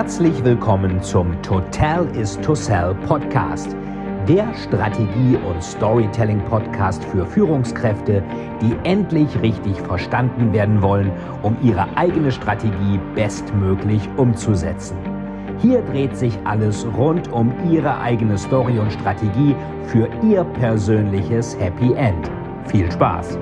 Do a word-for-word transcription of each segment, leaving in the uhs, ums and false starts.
Herzlich willkommen zum Total is to Sell Podcast, der Strategie- und Storytelling-Podcast für Führungskräfte, die endlich richtig verstanden werden wollen, um ihre eigene Strategie bestmöglich umzusetzen. Hier dreht sich alles rund um Ihre eigene Story und Strategie für Ihr persönliches Happy End. Viel Spaß!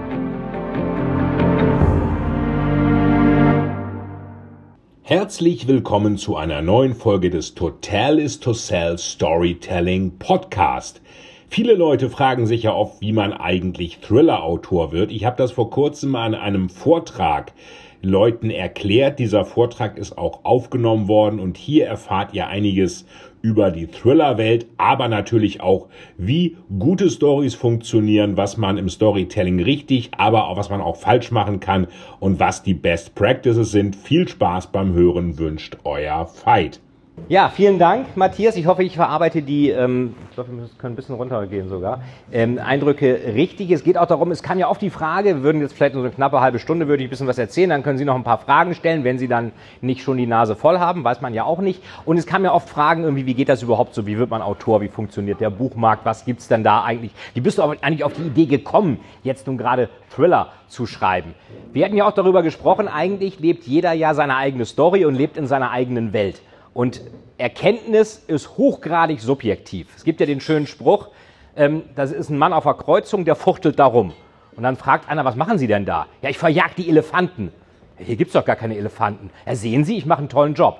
Herzlich willkommen zu einer neuen Folge des Total is to Sell Storytelling Podcast. Viele Leute fragen sich ja oft, wie man eigentlich Thriller-Autor wird. Ich habe das vor kurzem an einem Vortrag Leuten erklärt. Dieser Vortrag ist auch aufgenommen worden und hier erfahrt ihr einiges über die Thriller-Welt, aber natürlich auch, wie gute Stories funktionieren, was man im Storytelling richtig, aber auch was man auch falsch machen kann und was die Best Practices sind. Viel Spaß beim Hören wünscht euer Veit. Ja, vielen Dank, Matthias. Ich hoffe, ich verarbeite die, ähm, ich glaube, wir können ein bisschen runtergehen sogar, ähm, Eindrücke richtig. Es geht auch darum, es kam ja oft die Frage, wir würden jetzt vielleicht nur so eine knappe halbe Stunde, würde ich ein bisschen was erzählen, dann können Sie noch ein paar Fragen stellen, wenn Sie dann nicht schon die Nase voll haben, weiß man ja auch nicht. Und es kamen ja oft Fragen irgendwie, wie geht das überhaupt so, wie wird man Autor, wie funktioniert der Buchmarkt, was gibt's denn da eigentlich? Wie bist du eigentlich auf die Idee gekommen, jetzt nun gerade Thriller zu schreiben? Wir hatten ja auch darüber gesprochen, eigentlich lebt jeder ja seine eigene Story und lebt in seiner eigenen Welt. Und Erkenntnis ist hochgradig subjektiv. Es gibt ja den schönen Spruch, ähm, das ist ein Mann auf der Kreuzung, der fuchtelt da rum. Und dann fragt einer, was machen Sie denn da? Ja, ich verjag die Elefanten. Hier gibt es doch gar keine Elefanten. Ja, sehen Sie, ich mache einen tollen Job.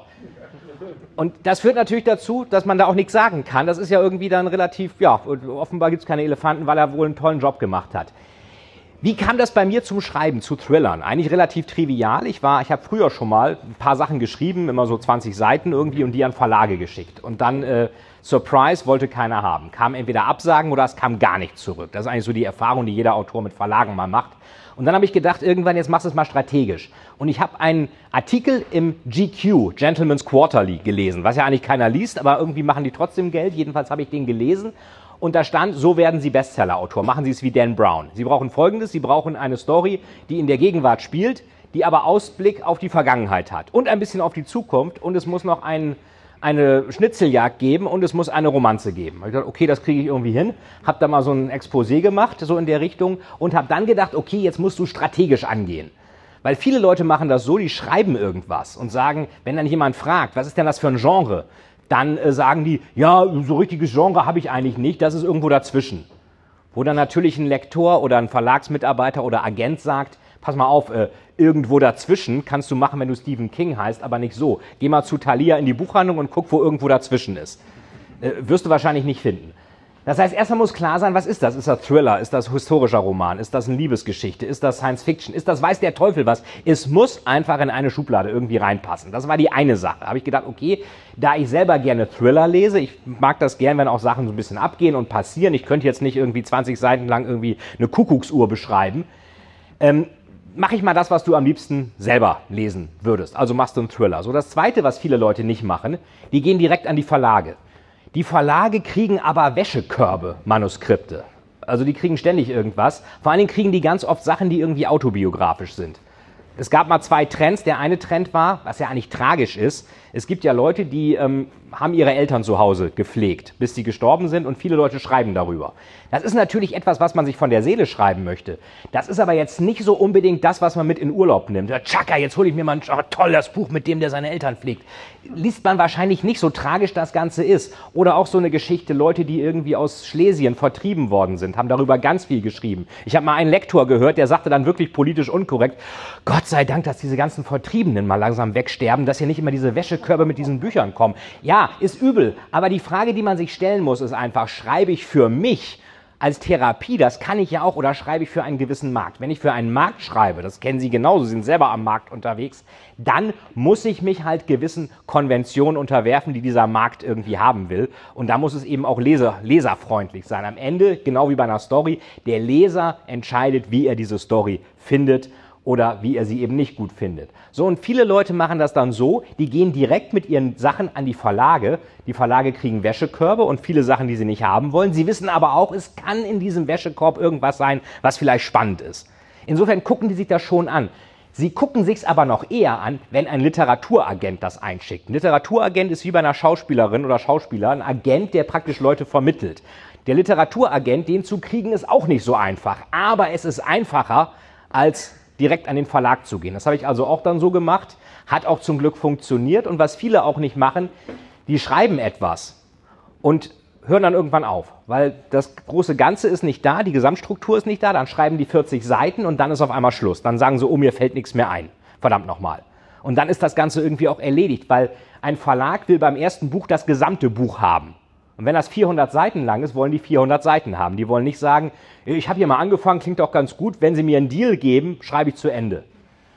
Und das führt natürlich dazu, dass man da auch nichts sagen kann. Das ist ja irgendwie dann relativ, ja, offenbar gibt es keine Elefanten, weil er wohl einen tollen Job gemacht hat. Wie kam das bei mir zum Schreiben, zu Thrillern? Eigentlich relativ trivial. Ich war, ich habe früher schon mal ein paar Sachen geschrieben, immer so zwanzig Seiten irgendwie und die an Verlage geschickt. Und dann, äh, Surprise, wollte keiner haben. Kam entweder Absagen oder es kam gar nicht zurück. Das ist eigentlich so die Erfahrung, die jeder Autor mit Verlagen mal macht. Und dann habe ich gedacht, irgendwann, jetzt machst du es mal strategisch. Und ich habe einen Artikel im G Q, Gentleman's Quarterly, gelesen, was ja eigentlich keiner liest, aber irgendwie machen die trotzdem Geld. Jedenfalls habe ich den gelesen. Und da stand, so werden Sie Bestseller-Autor. Machen Sie es wie Dan Brown. Sie brauchen Folgendes, Sie brauchen eine Story, die in der Gegenwart spielt, die aber Ausblick auf die Vergangenheit hat und ein bisschen auf die Zukunft. Und es muss noch ein, eine Schnitzeljagd geben und es muss eine Romanze geben. Ich dachte, okay, das kriege ich irgendwie hin. Habe da mal so ein Exposé gemacht, so in der Richtung. Und habe dann gedacht, okay, jetzt musst du strategisch angehen. Weil viele Leute machen das so, die schreiben irgendwas und sagen, wenn dann jemand fragt, was ist denn das für ein Genre? Dann äh, sagen die, ja, so richtiges Genre habe ich eigentlich nicht, das ist irgendwo dazwischen. Wo dann natürlich ein Lektor oder ein Verlagsmitarbeiter oder Agent sagt, pass mal auf, äh, irgendwo dazwischen kannst du machen, wenn du Stephen King heißt, aber nicht so. Geh mal zu Thalia in die Buchhandlung und guck, wo irgendwo dazwischen ist. Äh, wirst du wahrscheinlich nicht finden. Das heißt, erstmal muss klar sein, was ist das? Ist das Thriller? Ist das historischer Roman? Ist das eine Liebesgeschichte? Ist das Science Fiction? Ist das weiß der Teufel was? Es muss einfach in eine Schublade irgendwie reinpassen. Das war die eine Sache. Da habe ich gedacht, okay, da ich selber gerne Thriller lese, ich mag das gern, wenn auch Sachen so ein bisschen abgehen und passieren. Ich könnte jetzt nicht irgendwie zwanzig Seiten lang irgendwie eine Kuckucksuhr beschreiben. Ähm, mache ich mal das, was du am liebsten selber lesen würdest. Also machst du einen Thriller. So, das Zweite, was viele Leute nicht machen, die gehen direkt an die Verlage. Die Verlage kriegen aber Wäschekörbe, Manuskripte. Also die kriegen ständig irgendwas. Vor allen Dingen kriegen die ganz oft Sachen, die irgendwie autobiografisch sind. Es gab mal zwei Trends. Der eine Trend war, was ja eigentlich tragisch ist, es gibt ja Leute, die ähm, haben ihre Eltern zu Hause gepflegt, bis sie gestorben sind und viele Leute schreiben darüber. Das ist natürlich etwas, was man sich von der Seele schreiben möchte. Das ist aber jetzt nicht so unbedingt das, was man mit in Urlaub nimmt. Ja, Tschakka, jetzt hole ich mir mal ein oh, toll, das Buch, mit dem der seine Eltern pflegt. Liest man wahrscheinlich nicht, so tragisch das Ganze ist. Oder auch so eine Geschichte, Leute, die irgendwie aus Schlesien vertrieben worden sind, haben darüber ganz viel geschrieben. Ich habe mal einen Lektor gehört, der sagte dann wirklich politisch unkorrekt, Gott sei Dank, dass diese ganzen Vertriebenen mal langsam wegsterben, dass hier nicht immer diese Wäschekörbe mit diesen Büchern kommen. Ja, ist übel, aber die Frage, die man sich stellen muss, ist einfach, schreibe ich für mich als Therapie, das kann ich ja auch, oder schreibe ich für einen gewissen Markt? Wenn ich für einen Markt schreibe, das kennen Sie genauso, Sie sind selber am Markt unterwegs, dann muss ich mich halt gewissen Konventionen unterwerfen, die dieser Markt irgendwie haben will. Und da muss es eben auch leser, leserfreundlich sein. Am Ende, genau wie bei einer Story, der Leser entscheidet, wie er diese Story findet oder wie er sie eben nicht gut findet. So, und viele Leute machen das dann so, die gehen direkt mit ihren Sachen an die Verlage. Die Verlage kriegen Wäschekörbe und viele Sachen, die sie nicht haben wollen. Sie wissen aber auch, es kann in diesem Wäschekorb irgendwas sein, was vielleicht spannend ist. Insofern gucken die sich das schon an. Sie gucken sich's aber noch eher an, wenn ein Literaturagent das einschickt. Ein Literaturagent ist wie bei einer Schauspielerin oder Schauspieler ein Agent, der praktisch Leute vermittelt. Der Literaturagent, den zu kriegen, ist auch nicht so einfach. Aber es ist einfacher, als direkt an den Verlag zu gehen. Das habe ich also auch dann so gemacht. Hat auch zum Glück funktioniert. Und was viele auch nicht machen, die schreiben etwas und hören dann irgendwann auf, weil das große Ganze ist nicht da, die Gesamtstruktur ist nicht da, dann schreiben die vierzig Seiten und dann ist auf einmal Schluss. Dann sagen sie, oh, mir fällt nichts mehr ein. Verdammt nochmal. Und dann ist das Ganze irgendwie auch erledigt, weil ein Verlag will beim ersten Buch das gesamte Buch haben. Und wenn das vierhundert Seiten lang ist, wollen die vierhundert Seiten haben. Die wollen nicht sagen, ich habe hier mal angefangen, klingt doch ganz gut, wenn Sie mir einen Deal geben, schreibe ich zu Ende.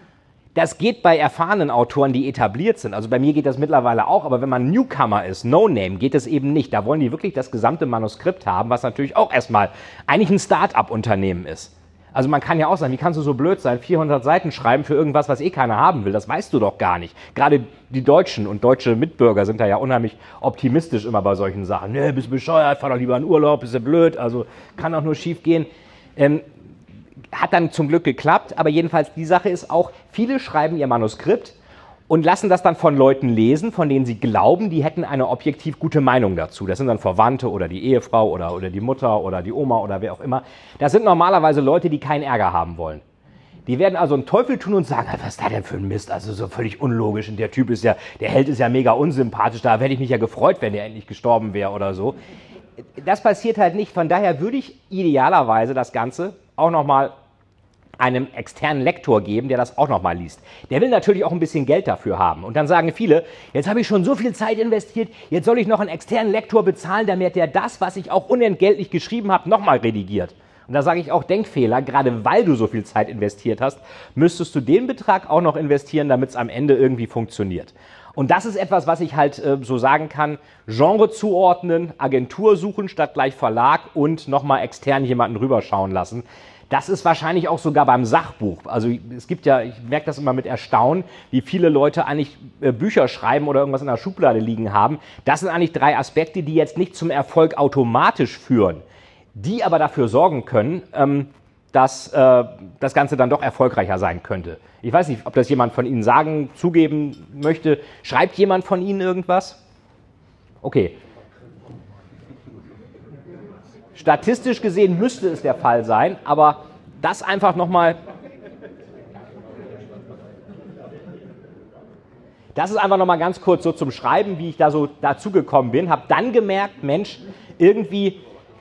Das geht bei erfahrenen Autoren, die etabliert sind. Also bei mir geht das mittlerweile auch, aber wenn man Newcomer ist, No-Name, geht es eben nicht. Da wollen die wirklich das gesamte Manuskript haben, was natürlich auch erstmal eigentlich ein Start-up-Unternehmen ist. Also man kann ja auch sagen, wie kannst du so blöd sein, vierhundert Seiten schreiben für irgendwas, was eh keiner haben will? Das weißt du doch gar nicht. Gerade die Deutschen und deutsche Mitbürger sind da ja unheimlich optimistisch immer bei solchen Sachen. Nee, bist du bescheuert, fahr doch lieber in Urlaub, bist du blöd, also kann doch nur schief gehen. Ähm, Hat dann zum Glück geklappt, aber jedenfalls die Sache ist auch, viele schreiben ihr Manuskript und lassen das dann von Leuten lesen, von denen sie glauben, die hätten eine objektiv gute Meinung dazu. Das sind dann Verwandte oder die Ehefrau oder, oder die Mutter oder die Oma oder wer auch immer. Das sind normalerweise Leute, die keinen Ärger haben wollen. Die werden also einen Teufel tun und sagen, was ist da denn für ein Mist, also so völlig unlogisch und der Typ ist ja, der Held ist ja mega unsympathisch, da hätte ich mich ja gefreut, wenn der endlich gestorben wäre oder so. Das passiert halt nicht, von daher würde ich idealerweise das Ganze auch nochmal einem externen Lektor geben, der das auch nochmal liest. Der will natürlich auch ein bisschen Geld dafür haben. Und dann sagen viele, jetzt habe ich schon so viel Zeit investiert, jetzt soll ich noch einen externen Lektor bezahlen, damit der das, was ich auch unentgeltlich geschrieben habe, nochmal redigiert. Und da sage ich auch Denkfehler, gerade weil du so viel Zeit investiert hast, müsstest du den Betrag auch noch investieren, damit es am Ende irgendwie funktioniert. Und das ist etwas, was ich halt äh, so sagen kann, Genre zuordnen, Agentur suchen statt gleich Verlag und nochmal extern jemanden rüberschauen lassen. Das ist wahrscheinlich auch sogar beim Sachbuch. Also es gibt ja, ich merke das immer mit Erstaunen, wie viele Leute eigentlich äh, Bücher schreiben oder irgendwas in der Schublade liegen haben. Das sind eigentlich drei Aspekte, die jetzt nicht zum Erfolg automatisch führen, die aber dafür sorgen können, ähm, dass äh, das Ganze dann doch erfolgreicher sein könnte. Ich weiß nicht, ob das jemand von Ihnen sagen, zugeben möchte. Schreibt jemand von Ihnen irgendwas? Okay. Statistisch gesehen müsste es der Fall sein, aber das einfach nochmal... Das ist einfach nochmal ganz kurz so zum Schreiben, wie ich da so dazugekommen bin. Habe dann gemerkt, Mensch, irgendwie...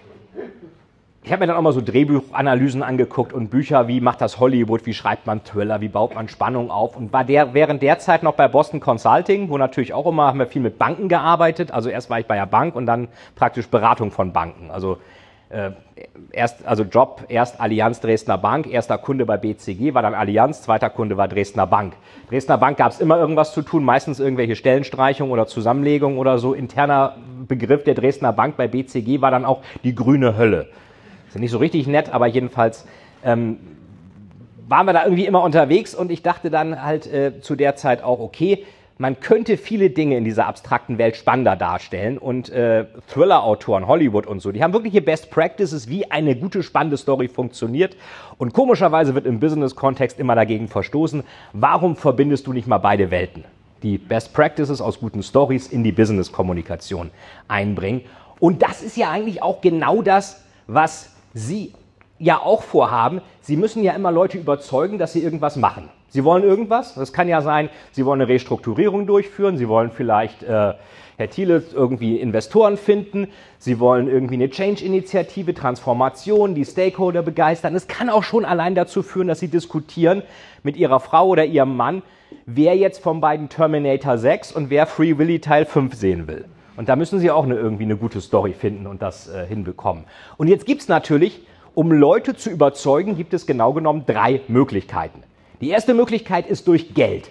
Ich habe mir dann auch mal so Drehbuchanalysen angeguckt und Bücher, wie macht das Hollywood, wie schreibt man Thriller, wie baut man Spannung auf und war der, während der Zeit noch bei Boston Consulting, wo natürlich auch immer, haben wir viel mit Banken gearbeitet, also erst war ich bei der Bank und dann praktisch Beratung von Banken, also äh, erst, also Job, erst Allianz Dresdner Bank, erster Kunde bei B C G, war dann Allianz, zweiter Kunde war Dresdner Bank. Dresdner Bank gab es immer irgendwas zu tun, meistens irgendwelche Stellenstreichungen oder Zusammenlegungen oder so, interner Begriff der Dresdner Bank bei B C G war dann auch die grüne Hölle. Nicht so richtig nett, aber jedenfalls ähm, waren wir da irgendwie immer unterwegs und ich dachte dann halt äh, zu der Zeit auch, okay, man könnte viele Dinge in dieser abstrakten Welt spannender darstellen und äh, Thriller-Autoren, Hollywood und so, die haben wirkliche Best Practices, wie eine gute, spannende Story funktioniert und komischerweise wird im Business-Kontext immer dagegen verstoßen, warum verbindest du nicht mal beide Welten? Die Best Practices aus guten Stories in die Business-Kommunikation einbringen und das ist ja eigentlich auch genau das, was Sie ja auch vorhaben. Sie müssen ja immer Leute überzeugen, dass sie irgendwas machen. Sie wollen irgendwas, das kann ja sein, Sie wollen eine Restrukturierung durchführen, Sie wollen vielleicht, äh, Herr Thiele, irgendwie Investoren finden, Sie wollen irgendwie eine Change-Initiative, Transformation, die Stakeholder begeistern. Es kann auch schon allein dazu führen, dass Sie diskutieren mit Ihrer Frau oder Ihrem Mann, wer jetzt von beiden Terminator sechs und wer Free Willy Teil fünf sehen will. Und da müssen Sie auch eine, irgendwie eine gute Story finden und das äh, hinbekommen. Und jetzt gibt es natürlich, um Leute zu überzeugen, gibt es genau genommen drei Möglichkeiten. Die erste Möglichkeit ist durch Geld.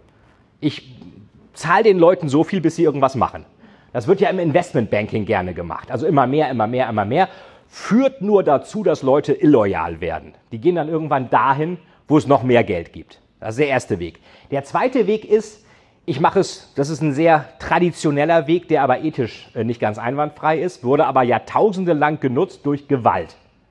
Ich zahle den Leuten so viel, bis sie irgendwas machen. Das wird ja im Investmentbanking gerne gemacht. Also immer mehr, immer mehr, immer mehr. Führt nur dazu, dass Leute illoyal werden. Die gehen dann irgendwann dahin, wo es noch mehr Geld gibt. Das ist der erste Weg. Der zweite Weg ist, ich mache es, das ist ein sehr traditioneller Weg, der aber ethisch nicht ganz einwandfrei ist, wurde aber jahrtausende lang genutzt durch Gewalt.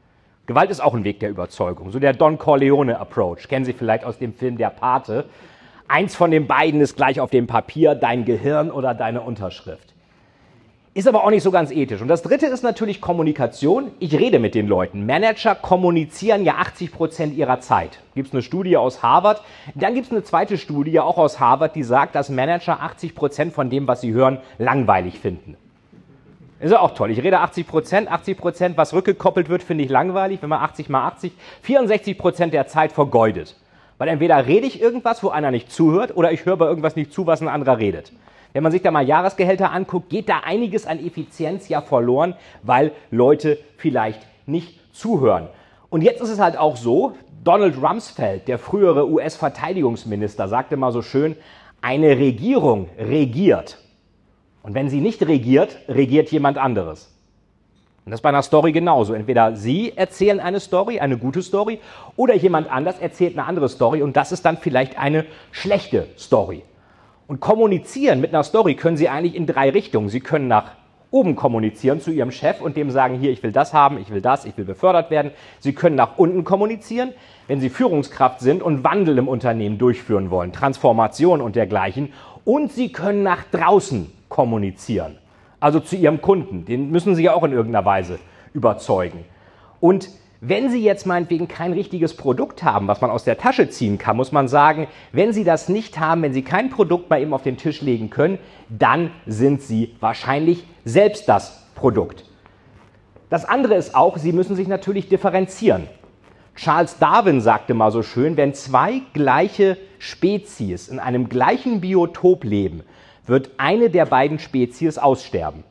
Gewalt ist auch ein Weg der Überzeugung. So der Don Corleone-Approach. Kennen Sie vielleicht aus dem Film Der Pate. Eins von den beiden ist gleich auf dem Papier, dein Gehirn oder deine Unterschrift. Ist aber auch nicht so ganz ethisch. Und das dritte ist natürlich Kommunikation. Ich rede mit den Leuten. Manager kommunizieren ja achtzig Prozent ihrer Zeit. Gibt es eine Studie aus Harvard. Dann gibt es eine zweite Studie, auch aus Harvard, die sagt, dass Manager achtzig Prozent von dem, was sie hören, langweilig finden. Ist ja auch toll. Ich rede achtzig Prozent. achtzig Prozent, was rückgekoppelt wird, finde ich langweilig. Wenn man achtzig mal achtzig, vierundsechzig Prozent der Zeit vergeudet. Weil entweder rede ich irgendwas, wo einer nicht zuhört, oder ich höre bei irgendwas nicht zu, was ein anderer redet. Wenn man sich da mal Jahresgehälter anguckt, geht da einiges an Effizienz ja verloren, weil Leute vielleicht nicht zuhören. Und jetzt ist es halt auch so, Donald Rumsfeld, der frühere U S-Verteidigungsminister, sagte mal so schön, eine Regierung regiert. Und wenn sie nicht regiert, regiert jemand anderes. Und das ist bei einer Story genauso. Entweder Sie erzählen eine Story, eine gute Story, oder jemand anders erzählt eine andere Story und das ist dann vielleicht eine schlechte Story. Und kommunizieren mit einer Story können Sie eigentlich in drei Richtungen. Sie können nach oben kommunizieren zu Ihrem Chef und dem sagen, hier, ich will das haben, ich will das, ich will befördert werden. Sie können nach unten kommunizieren, wenn Sie Führungskraft sind und Wandel im Unternehmen durchführen wollen, Transformation und dergleichen. Und Sie können nach draußen kommunizieren, also zu Ihrem Kunden. Den müssen Sie ja auch in irgendeiner Weise überzeugen. Und wenn Sie jetzt meinetwegen kein richtiges Produkt haben, was man aus der Tasche ziehen kann, muss man sagen, wenn Sie das nicht haben, wenn Sie kein Produkt mal eben auf den Tisch legen können, dann sind Sie wahrscheinlich selbst das Produkt. Das andere ist auch, Sie müssen sich natürlich differenzieren. Charles Darwin sagte mal so schön, wenn zwei gleiche Spezies in einem gleichen Biotop leben, wird eine der beiden Spezies aussterben.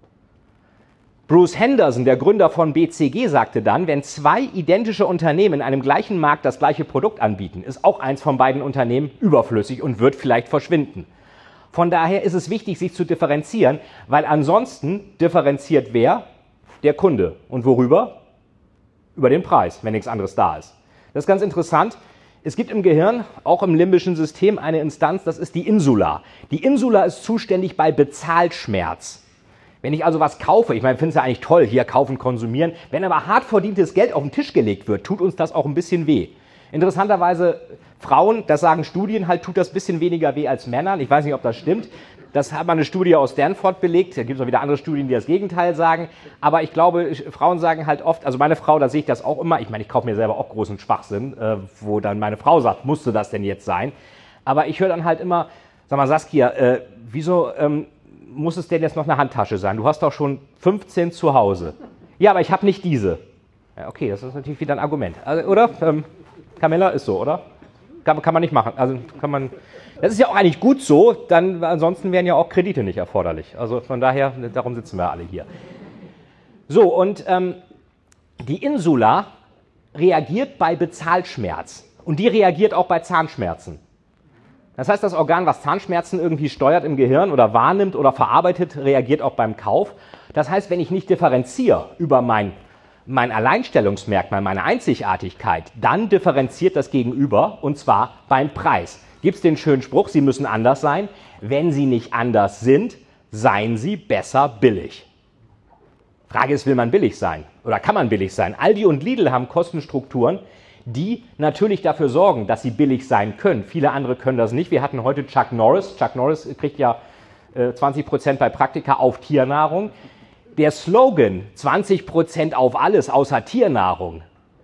Bruce Henderson, der Gründer von B C G, sagte dann, wenn zwei identische Unternehmen in einem gleichen Markt das gleiche Produkt anbieten, ist auch eins von beiden Unternehmen überflüssig und wird vielleicht verschwinden. Von daher ist es wichtig, sich zu differenzieren, weil ansonsten differenziert wer? Der Kunde. Und worüber? Über den Preis, wenn nichts anderes da ist. Das ist ganz interessant. Es gibt im Gehirn, auch im limbischen System, eine Instanz, das ist die Insula. Die Insula ist zuständig bei Bezahlschmerz. Wenn ich also was kaufe, ich meine, ich finde es ja eigentlich toll, hier kaufen, konsumieren, wenn aber hart verdientes Geld auf den Tisch gelegt wird, tut uns das auch ein bisschen weh. Interessanterweise, Frauen, das sagen Studien, halt tut das ein bisschen weniger weh als Männern. Ich weiß nicht, ob das stimmt. Das hat mal eine Studie aus Stanford belegt. Da gibt es auch wieder andere Studien, die das Gegenteil sagen. Aber ich glaube, Frauen sagen halt oft, also meine Frau, da sehe ich das auch immer. Ich meine, ich kaufe mir selber auch großen Schwachsinn, äh, wo dann meine Frau sagt, musste das denn jetzt sein? Aber ich höre dann halt immer, sag mal Saskia, äh, wieso ähm, muss es denn jetzt noch eine Handtasche sein? Du hast doch schon fünfzehn zu Hause. Ja, aber ich habe nicht diese. Ja, okay, das ist natürlich wieder ein Argument. Also, oder? Ähm, Camilla, ist so, oder? Kann, kann man nicht machen. Also kann man. Das ist ja auch eigentlich gut so, dann ansonsten wären ja auch Kredite nicht erforderlich. Also von daher, darum sitzen wir alle hier. So, und ähm, die Insula reagiert bei Bezahlschmerz und die reagiert auch bei Zahnschmerzen. Das heißt, das Organ, was Zahnschmerzen irgendwie steuert im Gehirn oder wahrnimmt oder verarbeitet, reagiert auch beim Kauf. Das heißt, wenn ich nicht differenziere über mein, mein Alleinstellungsmerkmal, meine Einzigartigkeit, dann differenziert das Gegenüber und zwar beim Preis. Gibt es den schönen Spruch, Sie müssen anders sein. Wenn Sie nicht anders sind, seien Sie besser billig. Frage ist, will man billig sein oder kann man billig sein? Aldi und Lidl haben Kostenstrukturen, die natürlich dafür sorgen, dass sie billig sein können. Viele andere können das nicht. Wir hatten heute Chuck Norris. Chuck Norris kriegt ja äh, zwanzig Prozent bei Praktika auf Tiernahrung. Der Slogan zwanzig Prozent auf alles außer Tiernahrung,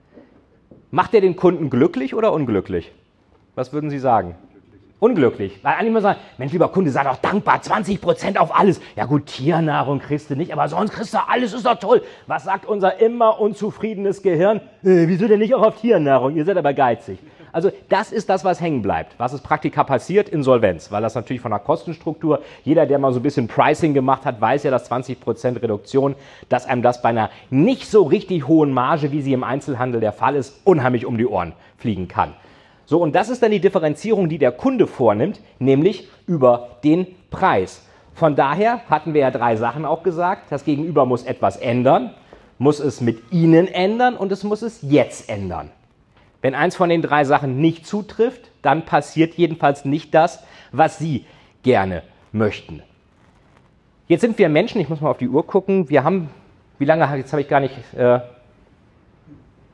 macht der den Kunden glücklich oder unglücklich? Was würden Sie sagen? Unglücklich. Weil einige immer sagen, Mensch, lieber Kunde, sei doch dankbar, zwanzig Prozent auf alles. Ja gut, Tiernahrung kriegst du nicht, aber sonst kriegst du alles, ist doch toll. Was sagt unser immer unzufriedenes Gehirn? Äh, wieso denn nicht auch auf Tiernahrung? Ihr seid aber geizig. Also das ist das, was hängen bleibt. Was ist Praktika passiert? Insolvenz. Weil das natürlich von der Kostenstruktur, jeder, der mal so ein bisschen Pricing gemacht hat, weiß ja, dass zwanzig Prozent Reduktion, dass einem das bei einer nicht so richtig hohen Marge, wie sie im Einzelhandel der Fall ist, unheimlich um die Ohren fliegen kann. So, und das ist dann die Differenzierung, die der Kunde vornimmt, nämlich über den Preis. Von daher hatten wir ja drei Sachen auch gesagt. Das Gegenüber muss etwas ändern, muss es mit Ihnen ändern und es muss es jetzt ändern. Wenn eins von den drei Sachen nicht zutrifft, dann passiert jedenfalls nicht das, was Sie gerne möchten. Jetzt sind wir Menschen, ich muss mal auf die Uhr gucken, wir haben, wie lange, jetzt habe ich gar nicht... Äh,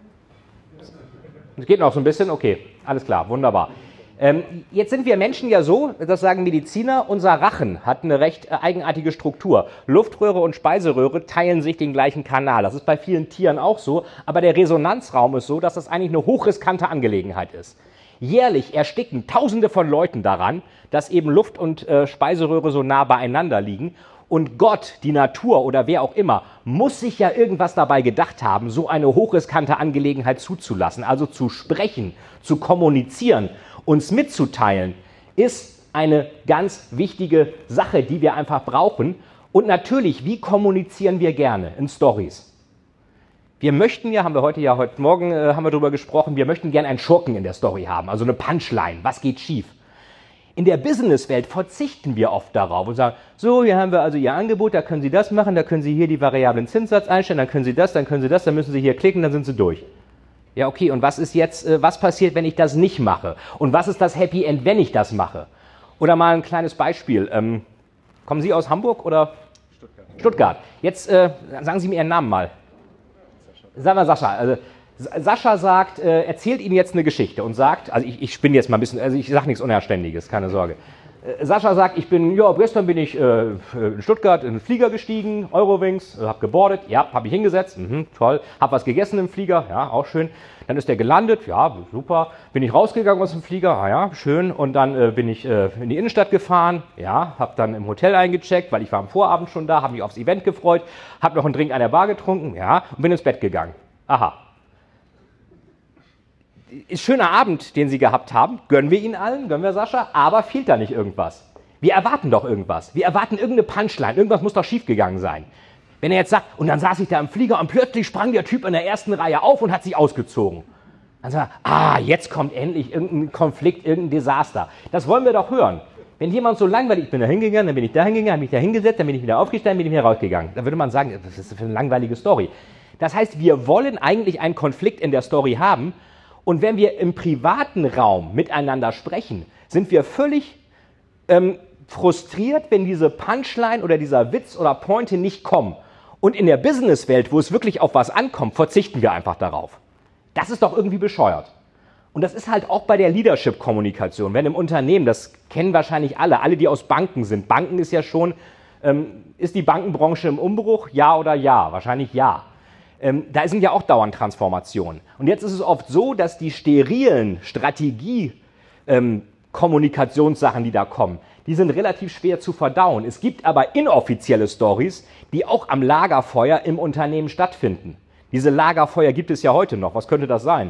Es geht noch so ein bisschen? Okay, alles klar, wunderbar. Ähm, jetzt sind wir Menschen ja so, das sagen Mediziner, unser Rachen hat eine recht eigenartige Struktur. Luftröhre und Speiseröhre teilen sich den gleichen Kanal. Das ist bei vielen Tieren auch so, aber der Resonanzraum ist so, dass das eigentlich eine hochriskante Angelegenheit ist. Jährlich ersticken Tausende von Leuten daran, dass eben Luft- und äh, Speiseröhre so nah beieinander liegen. Und Gott, die Natur oder wer auch immer, muss sich ja irgendwas dabei gedacht haben, so eine hochriskante Angelegenheit zuzulassen. Also zu sprechen, zu kommunizieren, uns mitzuteilen, ist eine ganz wichtige Sache, die wir einfach brauchen. Und natürlich, wie kommunizieren wir gerne in Stories? Wir möchten ja, haben wir heute ja, heute Morgen äh, haben wir darüber gesprochen, wir möchten gerne einen Schurken in der Story haben, also eine Punchline, was geht schief? In der Businesswelt verzichten wir oft darauf und sagen, so, hier haben wir also Ihr Angebot, da können Sie das machen, da können Sie hier die variablen Zinssatz einstellen, dann können Sie das, dann können Sie das, dann müssen Sie hier klicken, dann sind Sie durch. Ja, okay, und was ist jetzt, äh, was passiert, wenn ich das nicht mache? Und was ist das Happy End, wenn ich das mache? Oder mal ein kleines Beispiel. Ähm, kommen Sie aus Hamburg oder? Stuttgart. Stuttgart. Jetzt äh, sagen Sie mir Ihren Namen mal. Sag mal Sascha. Also, Sascha sagt, äh, erzählt Ihnen jetzt eine Geschichte und sagt, also ich, ich spinne jetzt mal ein bisschen, also ich sage nichts Unerständiges, keine Sorge. Äh, Sascha sagt, ich bin, ja, gestern bin ich äh, in Stuttgart in den Flieger gestiegen, Eurowings, äh, habe gebordet, ja, habe ich hingesetzt, mhm, toll, habe was gegessen im Flieger, ja, auch schön. Dann ist der gelandet, ja, super. Bin ich rausgegangen aus dem Flieger, ah, ja, schön. Und dann äh, bin ich äh, in die Innenstadt gefahren, ja, habe dann im Hotel eingecheckt, weil ich war am Vorabend schon da, habe mich aufs Event gefreut, habe noch einen Drink an der Bar getrunken, ja, und bin ins Bett gegangen. Aha. Ist schöner Abend, den Sie gehabt haben, gönnen wir Ihnen allen, gönnen wir Sascha, aber fehlt da nicht irgendwas? Wir erwarten doch irgendwas. Wir erwarten irgendeine Punchline, irgendwas muss doch schiefgegangen sein. Wenn er jetzt sagt, und dann saß ich da im Flieger und plötzlich sprang der Typ in der ersten Reihe auf und hat sich ausgezogen. Dann sagt er, ah, jetzt kommt endlich irgendein Konflikt, irgendein Desaster. Das wollen wir doch hören. Wenn jemand so langweilig, ich bin da hingegangen, dann bin ich da hingegangen, habe mich da hingesetzt, dann bin ich wieder aufgestanden, bin ich wieder rausgegangen. Dann würde man sagen, was ist das für eine langweilige Story? Das heißt, wir wollen eigentlich einen Konflikt in der Story haben. Und wenn wir im privaten Raum miteinander sprechen, sind wir völlig ähm, frustriert, wenn diese Punchline oder dieser Witz oder Pointe nicht kommen. Und in der Businesswelt, wo es wirklich auf was ankommt, verzichten wir einfach darauf. Das ist doch irgendwie bescheuert. Und das ist halt auch bei der Leadership-Kommunikation. Wenn im Unternehmen, das kennen wahrscheinlich alle, alle, die aus Banken sind. Banken ist ja schon, ähm, ist die Bankenbranche im Umbruch? Ja oder ja? Wahrscheinlich ja. Ähm, da sind ja auch dauernd Transformationen. Und jetzt ist es oft so, dass die sterilen Strategie-Kommunikationssachen, ähm, die da kommen, die sind relativ schwer zu verdauen. Es gibt aber inoffizielle Stories, die auch am Lagerfeuer im Unternehmen stattfinden. Diese Lagerfeuer gibt es ja heute noch. Was könnte das sein?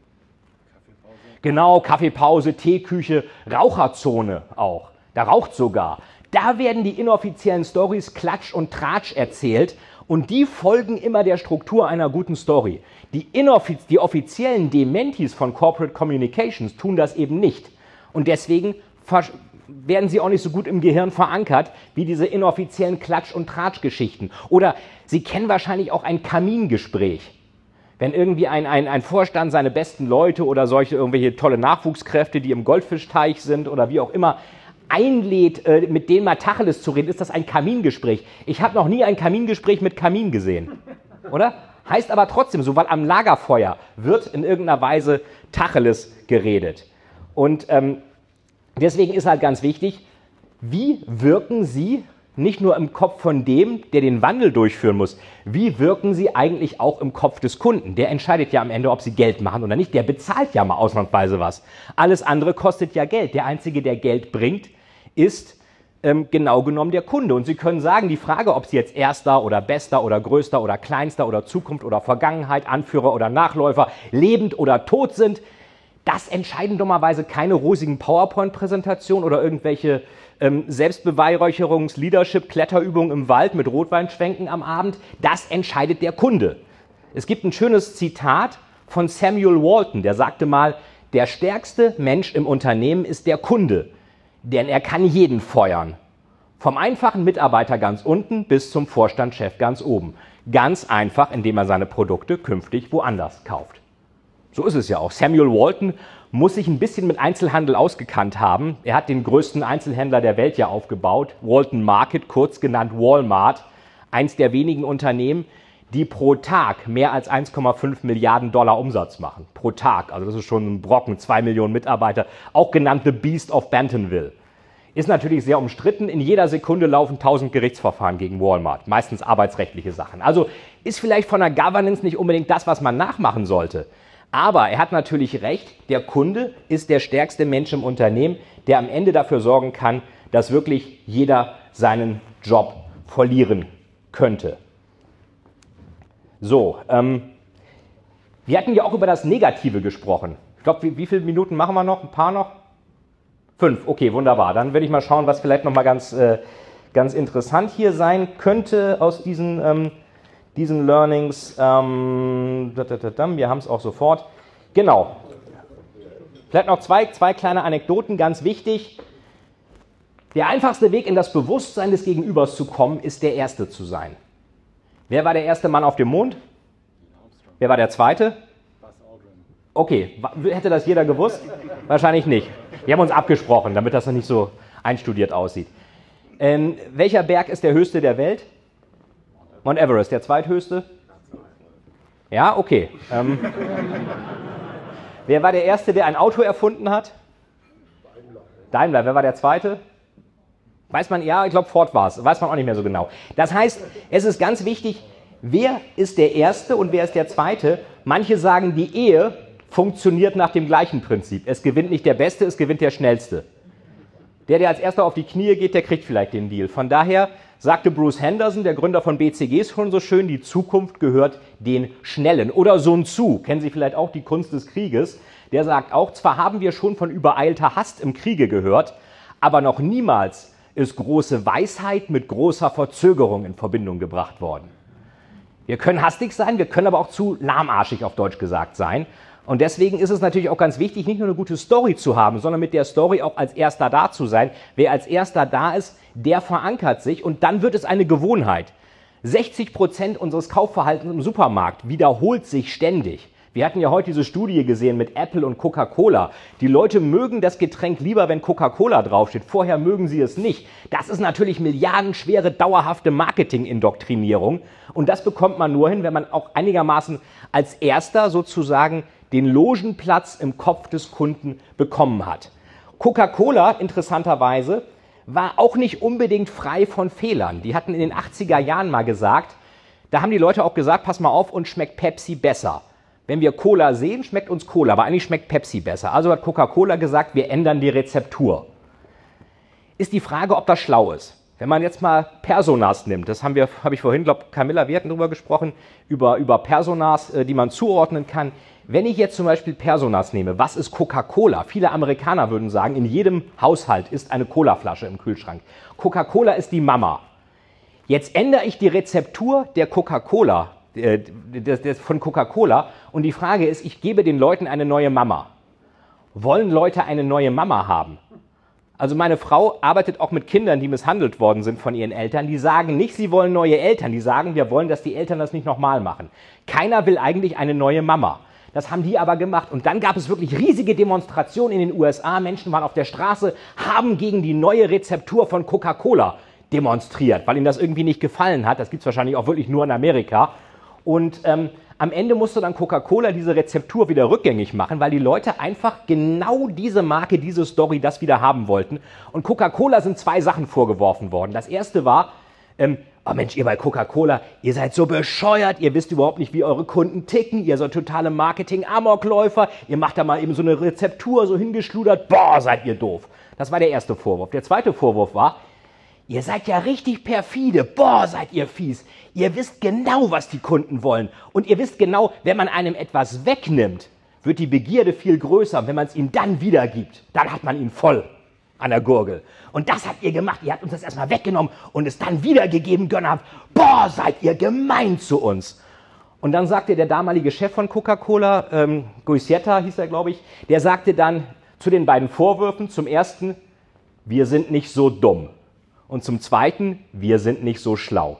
Kaffeepause. Genau, Kaffeepause, Teeküche, Raucherzone auch. Da raucht sogar. Da werden die inoffiziellen Stories Klatsch und Tratsch erzählt. Und die folgen immer der Struktur einer guten Story. Die, inoffiz- die offiziellen Dementis von Corporate Communications tun das eben nicht. Und deswegen werden sie auch nicht so gut im Gehirn verankert wie diese inoffiziellen Klatsch- und Tratsch-Geschichten. Oder Sie kennen wahrscheinlich auch ein Kamingespräch. Wenn irgendwie ein, ein, ein Vorstand seine besten Leute oder solche irgendwelche tolle Nachwuchskräfte, die im Goldfischteich sind oder wie auch immer, einlädt, äh, mit denen mal Tacheles zu reden, ist das ein Kamingespräch. Ich habe noch nie ein Kamingespräch mit Kamin gesehen, oder? Heißt aber trotzdem so, weil am Lagerfeuer wird in irgendeiner Weise Tacheles geredet. Und ähm, deswegen ist halt ganz wichtig, wie wirken Sie nicht nur im Kopf von dem, der den Wandel durchführen muss, wie wirken Sie eigentlich auch im Kopf des Kunden? Der entscheidet ja am Ende, ob Sie Geld machen oder nicht. Der bezahlt ja mal ausnahmsweise was. Alles andere kostet ja Geld. Der Einzige, der Geld bringt, ist ähm, genau genommen der Kunde. Und Sie können sagen, die Frage, ob Sie jetzt Erster oder Bester oder Größter oder Kleinster oder Zukunft oder Vergangenheit, Anführer oder Nachläufer, lebend oder tot sind, das entscheiden dummerweise keine rosigen PowerPoint-Präsentationen oder irgendwelche ähm, Selbstbeweihräucherungs-, Leadership-, Kletterübungen im Wald mit Rotweinschwenken am Abend. Das entscheidet der Kunde. Es gibt ein schönes Zitat von Samuel Walton, der sagte mal, der stärkste Mensch im Unternehmen ist der Kunde, denn er kann jeden feuern. Vom einfachen Mitarbeiter ganz unten bis zum Vorstandschef ganz oben. Ganz einfach, indem er seine Produkte künftig woanders kauft. So ist es ja auch. Samuel Walton muss sich ein bisschen mit Einzelhandel ausgekannt haben. Er hat den größten Einzelhändler der Welt ja aufgebaut, Walton Market, kurz genannt Walmart, eins der wenigen Unternehmen, die pro Tag mehr als eins Komma fünf Milliarden Dollar Umsatz machen. Pro Tag, also das ist schon ein Brocken, zwei Millionen Mitarbeiter, auch genannt The Beast of Bentonville. Ist natürlich sehr umstritten, in jeder Sekunde laufen tausend Gerichtsverfahren gegen Walmart, meistens arbeitsrechtliche Sachen. Also ist vielleicht von der Governance nicht unbedingt das, was man nachmachen sollte. Aber er hat natürlich recht, der Kunde ist der stärkste Mensch im Unternehmen, der am Ende dafür sorgen kann, dass wirklich jeder seinen Job verlieren könnte. So, ähm, wir hatten ja auch über das Negative gesprochen. Ich glaube, wie, wie viele Minuten machen wir noch? Ein paar noch? Fünf, okay, wunderbar. Dann würde ich mal schauen, was vielleicht nochmal ganz, äh, ganz interessant hier sein könnte aus diesen, ähm, diesen Learnings. Ähm, wir haben es auch sofort. Genau. Vielleicht noch zwei, zwei kleine Anekdoten, ganz wichtig. Der einfachste Weg, in das Bewusstsein des Gegenübers zu kommen, ist der Erste zu sein. Wer war der erste Mann auf dem Mond? Wer war der Zweite? Okay, hätte das jeder gewusst? Wahrscheinlich nicht. Wir haben uns abgesprochen, damit das noch nicht so einstudiert aussieht. Ähm, welcher Berg ist der höchste der Welt? Mount Everest, der zweithöchste? Ja, okay. Ähm, wer war der Erste, der ein Auto erfunden hat? Daimler. Wer war der Zweite? Weiß man, ja, ich glaube Ford war es, weiß man auch nicht mehr so genau. Das heißt, es ist ganz wichtig, wer ist der Erste und wer ist der Zweite? Manche sagen, die Ehe funktioniert nach dem gleichen Prinzip. Es gewinnt nicht der Beste, es gewinnt der Schnellste. Der, der als Erster auf die Knie geht, der kriegt vielleicht den Deal. Von daher sagte Bruce Henderson, der Gründer von B C G, schon so schön, die Zukunft gehört den Schnellen. Oder Sun Tzu, kennen Sie vielleicht auch, die Kunst des Krieges. Der sagt auch, zwar haben wir schon von übereilter Hast im Kriege gehört, aber noch niemals ist große Weisheit mit großer Verzögerung in Verbindung gebracht worden. Wir können hastig sein, wir können aber auch zu lahmarschig auf Deutsch gesagt sein. Und deswegen ist es natürlich auch ganz wichtig, nicht nur eine gute Story zu haben, sondern mit der Story auch als Erster da zu sein. Wer als Erster da ist, der verankert sich und dann wird es eine Gewohnheit. sechzig Prozent unseres Kaufverhaltens im Supermarkt wiederholt sich ständig. Wir hatten ja heute diese Studie gesehen mit Apple und Coca-Cola. Die Leute mögen das Getränk lieber, wenn Coca-Cola draufsteht. Vorher mögen sie es nicht. Das ist natürlich milliardenschwere, dauerhafte Marketing-Indoktrinierung. Und das bekommt man nur hin, wenn man auch einigermaßen als Erster sozusagen den Logenplatz im Kopf des Kunden bekommen hat. Coca-Cola, interessanterweise, war auch nicht unbedingt frei von Fehlern. Die hatten in den achtziger Jahren mal gesagt, da haben die Leute auch gesagt, pass mal auf, uns schmeckt Pepsi besser. Wenn wir Cola sehen, schmeckt uns Cola, aber eigentlich schmeckt Pepsi besser. Also hat Coca-Cola gesagt, wir ändern die Rezeptur. Ist die Frage, ob das schlau ist. Wenn man jetzt mal Personas nimmt, das haben wir, habe ich vorhin, glaube Camilla, wir hatten darüber gesprochen, über, über Personas, die man zuordnen kann. Wenn ich jetzt zum Beispiel Personas nehme, was ist Coca-Cola? Viele Amerikaner würden sagen, in jedem Haushalt ist eine Colaflasche im Kühlschrank. Coca-Cola ist die Mama. Jetzt ändere ich die Rezeptur der Coca-Cola, äh, von Coca-Cola und die Frage ist, ich gebe den Leuten eine neue Mama. Wollen Leute eine neue Mama haben? Also meine Frau arbeitet auch mit Kindern, die misshandelt worden sind von ihren Eltern. Die sagen nicht, sie wollen neue Eltern. Die sagen, wir wollen, dass die Eltern das nicht nochmal machen. Keiner will eigentlich eine neue Mama. Das haben die aber gemacht. Und dann gab es wirklich riesige Demonstrationen in den U S A. Menschen waren auf der Straße, haben gegen die neue Rezeptur von Coca-Cola demonstriert, weil ihnen das irgendwie nicht gefallen hat. Das gibt es wahrscheinlich auch wirklich nur in Amerika. Und ähm, am Ende musste dann Coca-Cola diese Rezeptur wieder rückgängig machen, weil die Leute einfach genau diese Marke, diese Story, das wieder haben wollten. Und Coca-Cola sind zwei Sachen vorgeworfen worden. Das erste war, ähm, oh Mensch, ihr bei Coca-Cola, ihr seid so bescheuert, ihr wisst überhaupt nicht, wie eure Kunden ticken, ihr seid totale Marketing-Amokläufer, ihr macht da mal eben so eine Rezeptur so hingeschludert, boah, seid ihr doof. Das war der erste Vorwurf. Der zweite Vorwurf war, ihr seid ja richtig perfide, boah, seid ihr fies. Ihr wisst genau, was die Kunden wollen. Und ihr wisst genau, wenn man einem etwas wegnimmt, wird die Begierde viel größer. Und wenn man es ihm dann wiedergibt, dann hat man ihn voll an der Gurgel. Und das habt ihr gemacht. Ihr habt uns das erstmal weggenommen und es dann wiedergegeben, gönnerhaft. Boah, seid ihr gemein zu uns. Und dann sagte der damalige Chef von Coca-Cola, ähm, Goizieta hieß er, glaube ich, der sagte dann zu den beiden Vorwürfen, zum ersten, wir sind nicht so dumm. Und zum zweiten, wir sind nicht so schlau.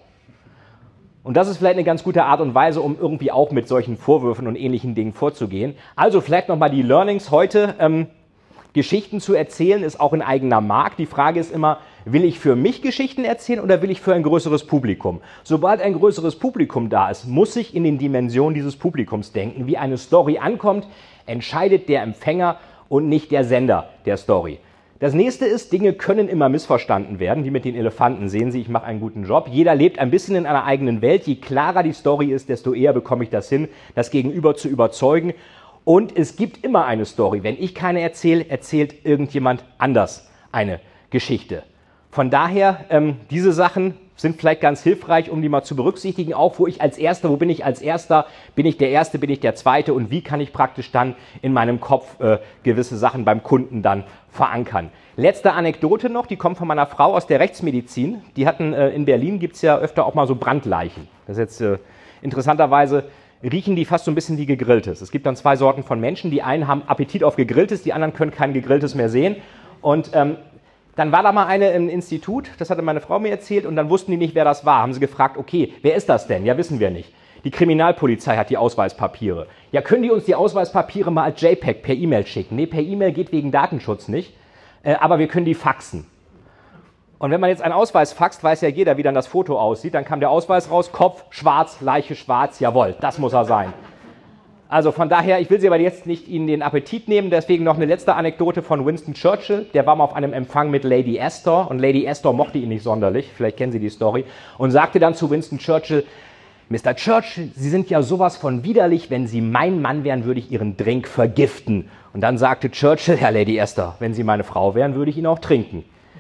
Und das ist vielleicht eine ganz gute Art und Weise, um irgendwie auch mit solchen Vorwürfen und ähnlichen Dingen vorzugehen. Also vielleicht nochmal die Learnings heute. Ähm, Geschichten zu erzählen ist auch ein eigener Markt. Die Frage ist immer, will ich für mich Geschichten erzählen oder will ich für ein größeres Publikum? Sobald ein größeres Publikum da ist, muss ich in den Dimensionen dieses Publikums denken. Wie eine Story ankommt, entscheidet der Empfänger und nicht der Sender der Story. Das nächste ist, Dinge können immer missverstanden werden, wie mit den Elefanten. Sehen Sie, ich mache einen guten Job. Jeder lebt ein bisschen in einer eigenen Welt. Je klarer die Story ist, desto eher bekomme ich das hin, das Gegenüber zu überzeugen. Und es gibt immer eine Story. Wenn ich keine erzähle, erzählt irgendjemand anders eine Geschichte. Von daher, ähm, diese Sachen sind vielleicht ganz hilfreich, um die mal zu berücksichtigen. Auch wo ich als Erster, wo bin ich als Erster? Bin ich der Erste, bin ich der Zweite? Und wie kann ich praktisch dann in meinem Kopf äh, gewisse Sachen beim Kunden dann verankern? Letzte Anekdote noch, die kommt von meiner Frau aus der Rechtsmedizin. Die hatten, äh, in Berlin gibt es ja öfter auch mal so Brandleichen. Das ist jetzt äh, interessanterweise, riechen die fast so ein bisschen wie Gegrilltes. Es gibt dann zwei Sorten von Menschen. Die einen haben Appetit auf Gegrilltes, die anderen können kein Gegrilltes mehr sehen. Und ähm, dann war da mal eine im Institut, das hatte meine Frau mir erzählt, und dann wussten die nicht, wer das war. Haben sie gefragt, okay, wer ist das denn? Ja, wissen wir nicht. Die Kriminalpolizei hat die Ausweispapiere. Ja, können die uns die Ausweispapiere mal als JPEG per E-Mail schicken? Nee, per E-Mail geht wegen Datenschutz nicht, äh, aber wir können die faxen. Und wenn man jetzt einen Ausweis faxt, weiß ja jeder, wie dann das Foto aussieht. Dann kam der Ausweis raus, Kopf schwarz, Leiche schwarz, jawohl, das muss er sein. Also von daher, ich will Sie aber jetzt nicht Ihnen den Appetit nehmen, deswegen noch eine letzte Anekdote von Winston Churchill. Der war mal auf einem Empfang mit Lady Astor und Lady Astor mochte ihn nicht sonderlich, vielleicht kennen Sie die Story, und sagte dann zu Winston Churchill, Mister Churchill, Sie sind ja sowas von widerlich, wenn Sie mein Mann wären, würde ich Ihren Drink vergiften. Und dann sagte Churchill, ja Lady Astor, wenn Sie meine Frau wären, würde ich ihn auch trinken.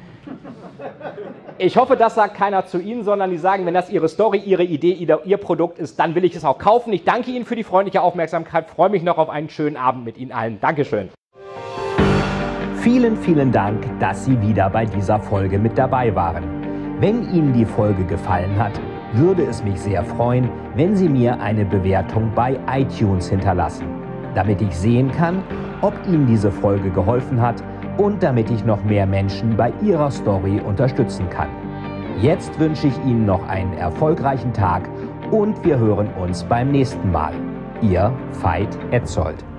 Ich hoffe, das sagt keiner zu Ihnen, sondern die sagen, wenn das Ihre Story, Ihre Idee, Ihr Produkt ist, dann will ich es auch kaufen. Ich danke Ihnen für die freundliche Aufmerksamkeit, freue mich noch auf einen schönen Abend mit Ihnen allen. Dankeschön. Vielen, vielen Dank, dass Sie wieder bei dieser Folge mit dabei waren. Wenn Ihnen die Folge gefallen hat, würde es mich sehr freuen, wenn Sie mir eine Bewertung bei iTunes hinterlassen, damit ich sehen kann, ob Ihnen diese Folge geholfen hat und damit ich noch mehr Menschen bei ihrer Story unterstützen kann. Jetzt wünsche ich Ihnen noch einen erfolgreichen Tag und wir hören uns beim nächsten Mal. Ihr Veit Etzold.